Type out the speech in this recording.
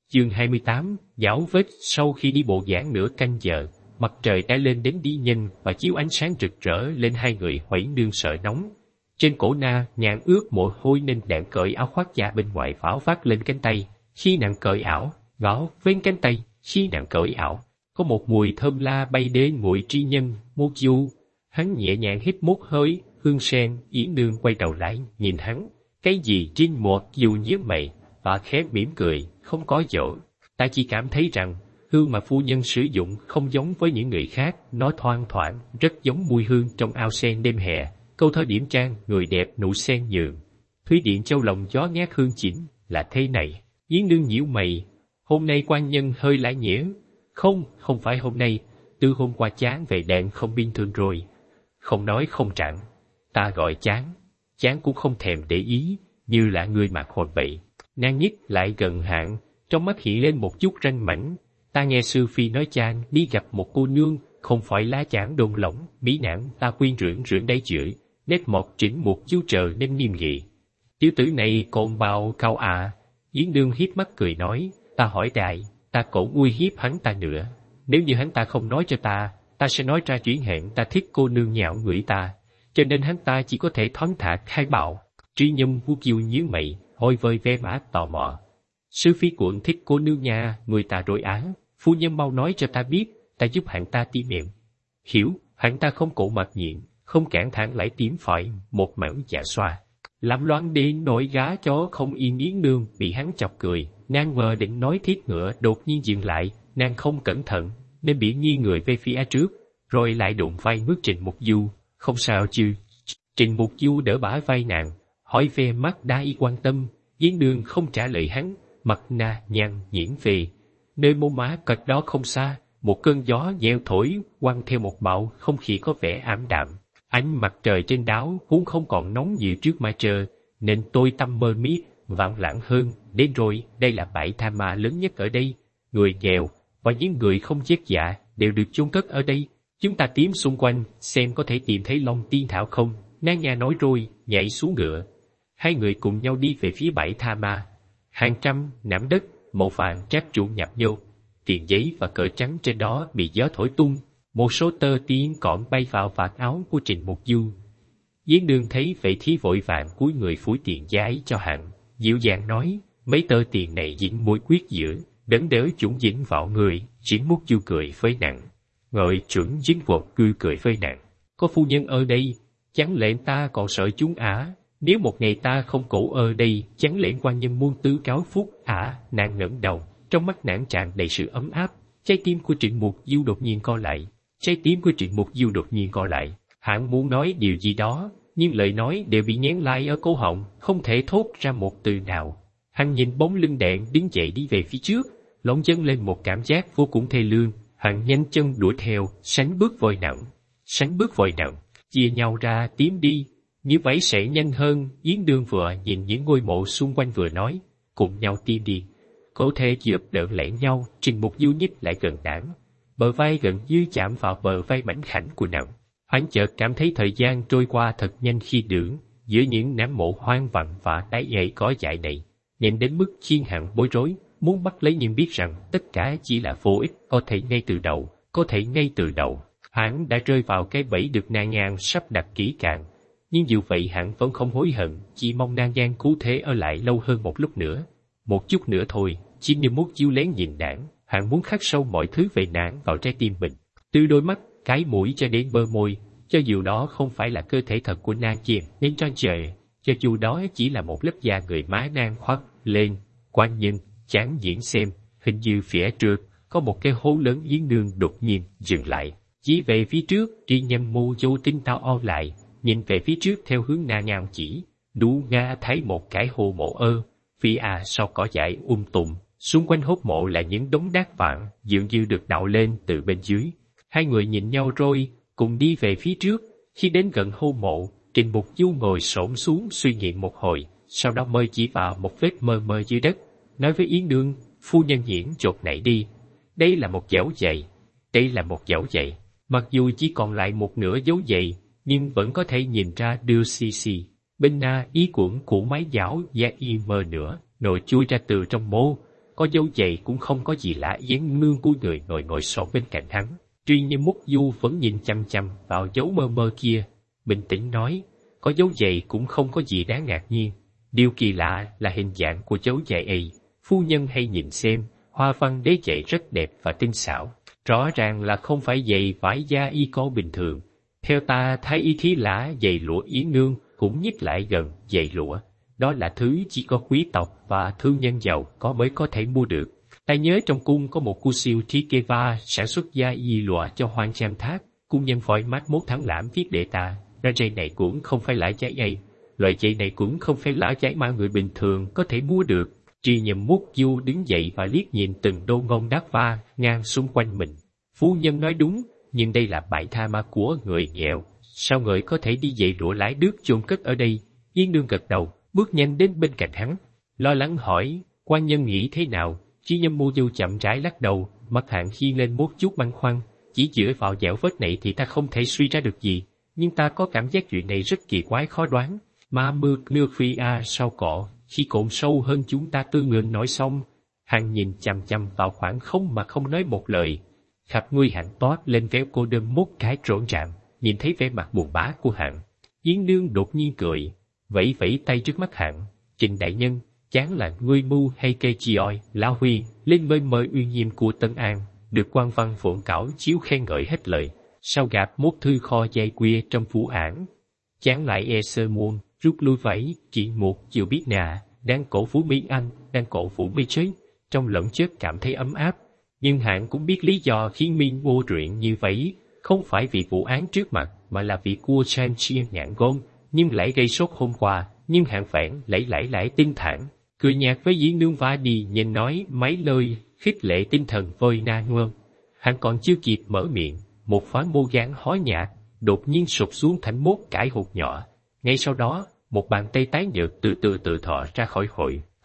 Chương 28, dạo vết. Sau khi đi bộ giảng nửa canh giờ, mặt trời đã lên đến đi nhanh và chiếu ánh sáng rực rỡ lên hai người Huẩy Nương sợ nóng. Trên cổ Na Nhạn ướt mồ hôi nên nàng cởi áo khoác da bên ngoài pháo vác lên cánh tay. Khi nàng cởi áo, gõ bên cánh tay, khi nàng cởi áo, có một mùi thơm la bay đến mùi tri nhân, mốt du. Hắn nhẹ nhàng hít một hơi, hương sen. Yến Nương quay đầu lại, nhìn hắn. Cái gì trên một dù nhíu mày, và khẽ mỉm cười, không có dỗ. Ta chỉ cảm thấy rằng, hương mà phu nhân sử dụng không giống với những người khác, nó thoang thoảng, rất giống mùi hương trong ao sen đêm hè. Câu thơ điểm trang, người đẹp nụ sen nhường. Thúy Điện Châu lòng gió ngát hương chỉnh, là thế này. Yến Nương nhíu mày, hôm nay quan nhân hơi lãi nhĩa. Không phải hôm nay, từ hôm qua chán về đèn không bình thường rồi. Không nói không trạng, ta gọi chán cũng không thèm để ý, như là người mặc hồn vậy. Nàng nhích lại gần Hạng, trong mắt hiện lên một chút ranh mảnh. Ta nghe sư phi nói chàng đi gặp một cô nương, không phải lá chán đồn lỏng, mỹ nản. Ta quyên rưỡng đáy chửi, nét một chỉnh một chú trời nên nghiêm nghị. Tiểu tử này còn bào cao à. Yến Nương hiếp mắt cười nói, ta hỏi đại, ta cũng uy hiếp hắn ta nữa. Nếu như hắn ta không nói cho ta sẽ nói ra chuyện hẹn ta thích cô nương nhạo người ta, cho nên hắn ta chỉ có thể thoáng thả khai bạo. Trí Nhâm Vu Kiều nhíu mày, hỏi vơi ve mã tò mò. Sư phi quận thích cô nương nhà, người ta rồi á, phu nhân mau nói cho ta biết, ta giúp hắn ta tìm miệng. Hiểu, hắn ta không cổ mặt nhịn, không cản thẳng lại tím phải, một mảng dạ xoa. Làm loạn đến nổi gá chó không yên. Yến Nương bị hắn chọc cười, nàng vờ định nói thiết ngựa đột nhiên dừng lại, nàng không cẩn thận, nên bị nghiêng người về phía trước, rồi lại đụng vai bước Trịnh Mục Du. Không sao chứ? Trịnh Mục Du đỡ bả vai nàng, hỏi về mắt đa y quan tâm. Yến Nương không trả lời hắn, mặt Na Nhạn nhĩn về. Nơi môn má cật đó không xa, một cơn gió nheo thổi, quăng theo một bão không khí có vẻ ảm đạm. Ánh mặt trời trên đáo vốn không còn nóng như trước mai trơ, nên tôi tâm mơ miết, vãng lãng hơn. Đến rồi, đây là bãi tha ma lớn nhất ở đây. Người nghèo và những người không chết dạ đều được chôn cất ở đây. Chúng ta tìm xung quanh, xem có thể tìm thấy Long Tiên Thảo không. Nàng nhà nói rồi, nhảy xuống ngựa. Hai người cùng nhau đi về phía bãi tha ma. Hàng trăm nắm đất, màu vàng trát trụ nhập vô. Tiền giấy và cờ trắng trên đó bị gió thổi tung. Một số tơ tiếng cỏn bay vào vạt áo của Trịnh Mục Du. Yến Nương thấy vậy thì vội vàng cúi người phủi tiền giấy cho Hạng, dịu dàng nói, mấy tơ tiền này dính mối quyết giữa, đấng đỡ chúng dính vào người. Trịnh Mục Du cười với nàng, ngợi chuẩn dính vột cười với nàng. Có phu nhân ở đây, chẳng lẽ ta còn sợ chúng ả? Nếu một ngày ta không cổ ở đây, chẳng lẽ quan nhân muôn tứ cáo phúc ả? Nàng ngẩng đầu, trong mắt nàng tràn đầy sự ấm áp. Trái tim của Trịnh Mục Du đột nhiên co lại. Hạng muốn nói điều gì đó, nhưng lời nói đều bị nhén lại ở cổ họng, không thể thốt ra một từ nào. Hắn nhìn bóng lưng đèn đứng dậy đi về phía trước, lòng dâng lên một cảm giác vô cùng thê lương. Hắn nhanh chân đuổi theo, sánh bước vội nặng, chia nhau ra tím đi. Như vậy sẽ nhanh hơn. Yến Nương vừa nhìn những ngôi mộ xung quanh vừa nói, cùng nhau tìm đi. Có thể giúp đỡ lẫn nhau. Trịnh Mục Du nhích lại gần nàng, bờ vai gần như chạm vào bờ vai mảnh khảnh của nàng. Hắn chợt cảm thấy thời gian trôi qua thật nhanh khi đứng giữa những nắm mộ hoang vặn và đáy gậy có dại này, nhanh đến mức khiến Hạng bối rối, muốn bắt lấy nhưng biết rằng tất cả chỉ là vô ích. Có thể ngay từ đầu, hắn đã rơi vào cái bẫy được nàng nhan sắp đặt kỹ càng. Nhưng dù vậy Hạng vẫn không hối hận, chỉ mong nàng nhan cứu thế ở lại lâu hơn một lúc nữa. Một chút nữa thôi. Chỉ như một chiếu lén nhìn nàng, Hạng muốn khắc sâu mọi thứ về nàng vào trái tim mình, từ đôi mắt, cái mũi cho đến bờ môi. Cho dù đó không phải là cơ thể thật của nàng chìm nên tròn trời, cho dù đó chỉ là một lớp da người má nàng khoác lên. Quan nhân chán diễn xem, hình như phía trước có một cái hố lớn. Yến Nương đột nhiên dừng lại, chỉ về phía trước. Tri Nhâm Mưu vô tinh tao o lại, nhìn về phía trước theo hướng nàng nhàn chỉ. Đủ Nga thấy một cái hồ mộ phía sau cỏ dại tùm. Xung quanh hốc mộ là những đống đá vàng, dường như được đào lên từ bên dưới. Hai người nhìn nhau rồi, cùng đi về phía trước. Khi đến gần hô mộ, Trịnh Mục Du ngồi xổm xuống suy nghĩ một hồi, sau đó mới chỉ vào một vết mờ mờ dưới đất, nói với Yến Nương, phu nhân nhiễn chột nảy đi. Đây là một dấu giày. Mặc dù chỉ còn lại một nửa dấu giày, nhưng vẫn có thể nhìn ra đưa xì. Bên na ý quẩn của mái giáo da y mờ nữa, nồi chui ra từ trong mô. có dấu giày cũng không có gì lạ. Yến Nương cúi người ngồi xổm bên cạnh hắn. Tuy nhiên Mục Du vẫn nhìn chăm chăm vào dấu mơ mơ kia, bình tĩnh nói, có dấu giày cũng không có gì đáng ngạc nhiên. Điều kỳ lạ là hình dạng của dấu giày ấy. Phu nhân hay nhìn xem, hoa văn đế giày rất đẹp và tinh xảo. Rõ ràng là không phải giày vải da y có bình thường. Theo ta thấy ý khí lã giày lụa. Yến Nương cũng nhích lại gần. Giày lụa, đó là thứ chỉ có quý tộc và thương nhân giàu có mới có thể mua được. Ta nhớ trong cung có một cu siêu Trikeva sản xuất da y lụa cho Hoang Cham Tháp. Cung nhân vội mắt mốt thắng lãm viết đệ ta, ra giày này cũng không phải là giày ấy. Loại giày này cũng không phải là giày mà người bình thường có thể mua được. Tri Nhậm Mục Du đứng dậy và liếc nhìn từng đô ngông đát va ngang xung quanh mình. Phu nhân nói đúng, nhưng đây là bãi tha ma của người nghèo. Sao người có thể đi giày lụa lái đước chôn cất ở đây? Yến Nương gật đầu, bước nhanh đến bên cạnh hắn, lo lắng hỏi, quan nhân nghĩ thế nào? Tri Nhậm Mục Du chậm rãi lắc đầu, mặt Hạng khiên lên một chút băn khoăn. Chỉ dựa vào dẻo vết này thì ta không thể suy ra được gì, nhưng ta có cảm giác chuyện này rất kỳ quái khó đoán. Ma mược nước phi sau cỏ, khi cộn sâu hơn chúng ta tư ngượng nói xong. Hạng nhìn chằm chằm vào khoảng không mà không nói một lời. Khắp người Hạng toát lên véo cô đơn một cái trộn rạm, nhìn thấy vẻ mặt buồn bã của Hạng. Yến Nương đột nhiên cười, vẫy vẫy tay trước mắt Hạng. Trình đại nhân, chán là ngươi mưu hay cây chi oi, Lão Huy, lên mời uy nghiêm của Tân An, được quan văn phụng cảo chiếu khen ngợi hết lời. Sau gặp một thư kho dây quia trong phủ án, chán lại e sơ muôn, rút lui vẫy, chỉ một chiều biết nà, đang cổ vũ Mỹ Anh, đang cổ vũ Mỹ chế, trong lẫn chết cảm thấy ấm áp. Nhưng Hạng cũng biết lý do khiến Minh vô truyện như vậy, không phải vì vụ án trước mặt, mà là vì cua Chan Chia nhạn gôn, nhưng lại gây sốt hôm qua. Nhưng Hạng phản lại tinh thản, cười nhạt với Yến Nương và đi nhìn nói mấy lời khích lệ tinh thần vơi na ngơn. Hạng còn chưa kịp mở miệng, một phán mô gán hói nhạt đột nhiên sụp xuống thành một cái hột nhỏ. Ngay sau đó, một bàn tay tái nhợt từ từ thọ ra khỏi hội.